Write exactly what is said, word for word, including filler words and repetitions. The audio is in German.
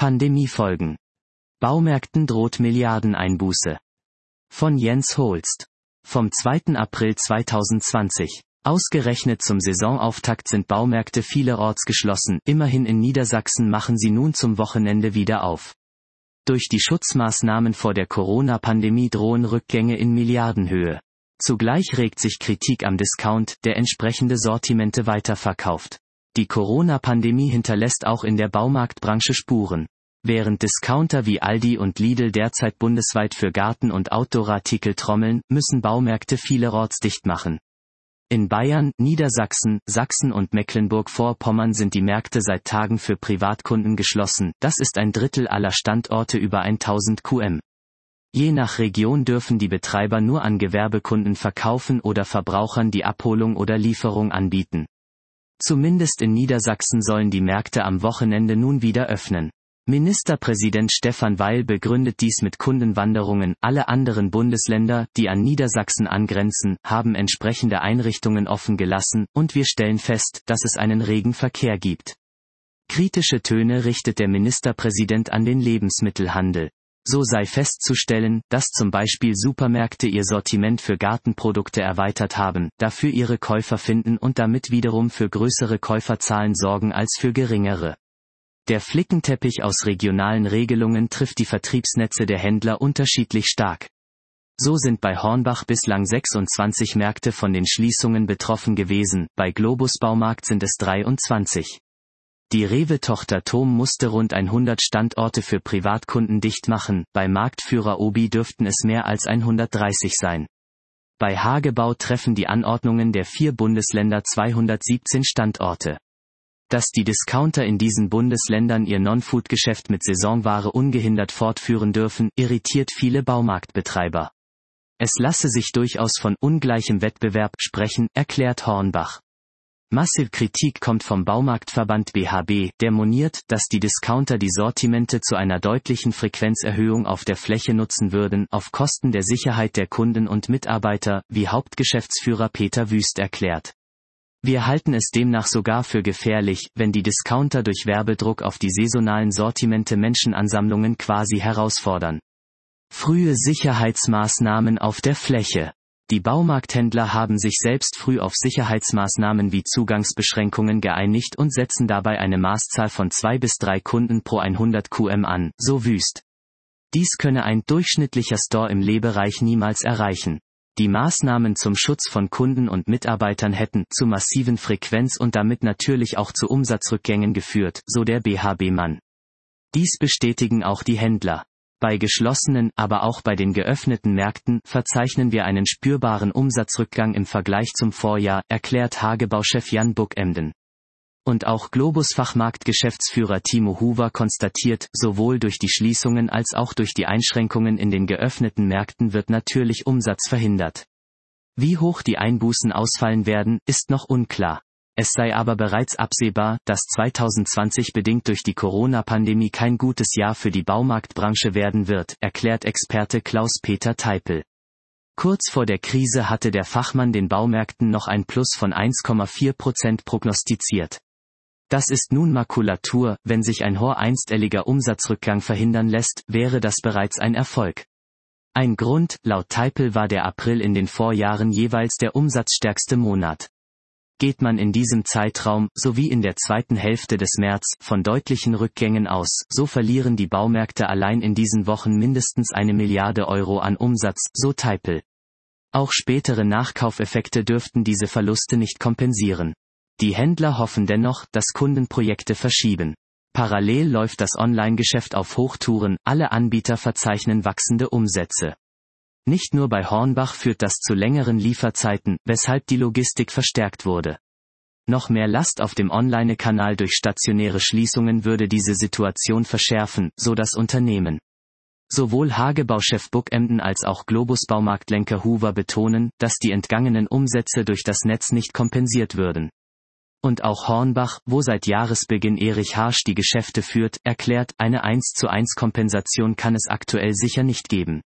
Pandemiefolgen. Baumärkten droht Milliardeneinbuße. Von Jens Holst. Vom zweiten April zweitausendzwanzig. Ausgerechnet zum Saisonauftakt sind Baumärkte vielerorts geschlossen, immerhin in Niedersachsen machen sie nun zum Wochenende wieder auf. Durch die Schutzmaßnahmen vor der Corona-Pandemie drohen Rückgänge in Milliardenhöhe. Zugleich regt sich Kritik am Discount, der entsprechende Sortimente weiterverkauft. Die Corona-Pandemie hinterlässt auch in der Baumarktbranche Spuren. Während Discounter wie Aldi und Lidl derzeit bundesweit für Garten- und Outdoor-Artikel trommeln, müssen Baumärkte vielerorts dicht machen. In Bayern, Niedersachsen, Sachsen und Mecklenburg-Vorpommern sind die Märkte seit Tagen für Privatkunden geschlossen, das ist ein Drittel aller Standorte über tausend Kilometer. Je nach Region dürfen die Betreiber nur an Gewerbekunden verkaufen oder Verbrauchern die Abholung oder Lieferung anbieten. Zumindest in Niedersachsen sollen die Märkte am Wochenende nun wieder öffnen. Ministerpräsident Stefan Weil begründet dies mit Kundenwanderungen. Alle anderen Bundesländer, die an Niedersachsen angrenzen, haben entsprechende Einrichtungen offen gelassen, und wir stellen fest, dass es einen regen Verkehr gibt. Kritische Töne richtet der Ministerpräsident an den Lebensmittelhandel. So sei festzustellen, dass zum Beispiel Supermärkte ihr Sortiment für Gartenprodukte erweitert haben, dafür ihre Käufer finden und damit wiederum für größere Käuferzahlen sorgen als für geringere. Der Flickenteppich aus regionalen Regelungen trifft die Vertriebsnetze der Händler unterschiedlich stark. So sind bei Hornbach bislang sechsundzwanzig Märkte von den Schließungen betroffen gewesen, bei Globus Baumarkt sind es dreiundzwanzig. Die Rewe-Tochter Thom musste rund hundert Standorte für Privatkunden dicht machen, bei Marktführer Obi dürften es mehr als hundertdreißig sein. Bei Hagebau treffen die Anordnungen der vier Bundesländer zweihundertsiebzehn Standorte. Dass die Discounter in diesen Bundesländern ihr Non-Food-Geschäft mit Saisonware ungehindert fortführen dürfen, irritiert viele Baumarktbetreiber. Es lasse sich durchaus von ungleichem Wettbewerb sprechen, erklärt Hornbach. Massive Kritik kommt vom Baumarktverband B H B, der moniert, dass die Discounter die Sortimente zu einer deutlichen Frequenzerhöhung auf der Fläche nutzen würden, auf Kosten der Sicherheit der Kunden und Mitarbeiter, wie Hauptgeschäftsführer Peter Wüst erklärt. Wir halten es demnach sogar für gefährlich, wenn die Discounter durch Werbedruck auf die saisonalen Sortimente Menschenansammlungen quasi herausfordern. Frühe Sicherheitsmaßnahmen auf der Fläche. Die Baumarkthändler haben sich selbst früh auf Sicherheitsmaßnahmen wie Zugangsbeschränkungen geeinigt und setzen dabei eine Maßzahl von zwei bis drei Kunden pro hundert Kilometer an, so Wüst. Dies könne ein durchschnittlicher Store im Lebereich niemals erreichen. Die Maßnahmen zum Schutz von Kunden und Mitarbeitern hätten zu massiven Frequenz- und damit natürlich auch zu Umsatzrückgängen geführt, so der B H B-Mann. Dies bestätigen auch die Händler. Bei geschlossenen, aber auch bei den geöffneten Märkten verzeichnen wir einen spürbaren Umsatzrückgang im Vergleich zum Vorjahr, erklärt Hagebau-Chef Jan Buckemden. Und auch Globus-Fachmarktgeschäftsführer Timo Huber konstatiert, sowohl durch die Schließungen als auch durch die Einschränkungen in den geöffneten Märkten wird natürlich Umsatz verhindert. Wie hoch die Einbußen ausfallen werden, ist noch unklar. Es sei aber bereits absehbar, dass zweitausendzwanzig bedingt durch die Corona-Pandemie kein gutes Jahr für die Baumarktbranche werden wird, erklärt Experte Klaus-Peter Teipel. Kurz vor der Krise hatte der Fachmann den Baumärkten noch ein Plus von eins Komma vier Prozent prognostiziert. Das ist nun Makulatur, wenn sich ein hoher einstelliger Umsatzrückgang verhindern lässt, wäre das bereits ein Erfolg. Ein Grund, laut Teipel war der April in den Vorjahren jeweils der umsatzstärkste Monat. Geht man in diesem Zeitraum, sowie in der zweiten Hälfte des März, von deutlichen Rückgängen aus, so verlieren die Baumärkte allein in diesen Wochen mindestens eine Milliarde Euro an Umsatz, so Teipel. Auch spätere Nachkaufeffekte dürften diese Verluste nicht kompensieren. Die Händler hoffen dennoch, dass Kunden Projekte verschieben. Parallel läuft das Online-Geschäft auf Hochtouren, alle Anbieter verzeichnen wachsende Umsätze. Nicht nur bei Hornbach führt das zu längeren Lieferzeiten, weshalb die Logistik verstärkt wurde. Noch mehr Last auf dem Online-Kanal durch stationäre Schließungen würde diese Situation verschärfen, so das Unternehmen. Sowohl Hagebau-Chef Buckemden als auch Globus-Baumarktlenker Huber betonen, dass die entgangenen Umsätze durch das Netz nicht kompensiert würden. Und auch Hornbach, wo seit Jahresbeginn Erich Harsch die Geschäfte führt, erklärt, eine eins zu eins Kompensation kann es aktuell sicher nicht geben.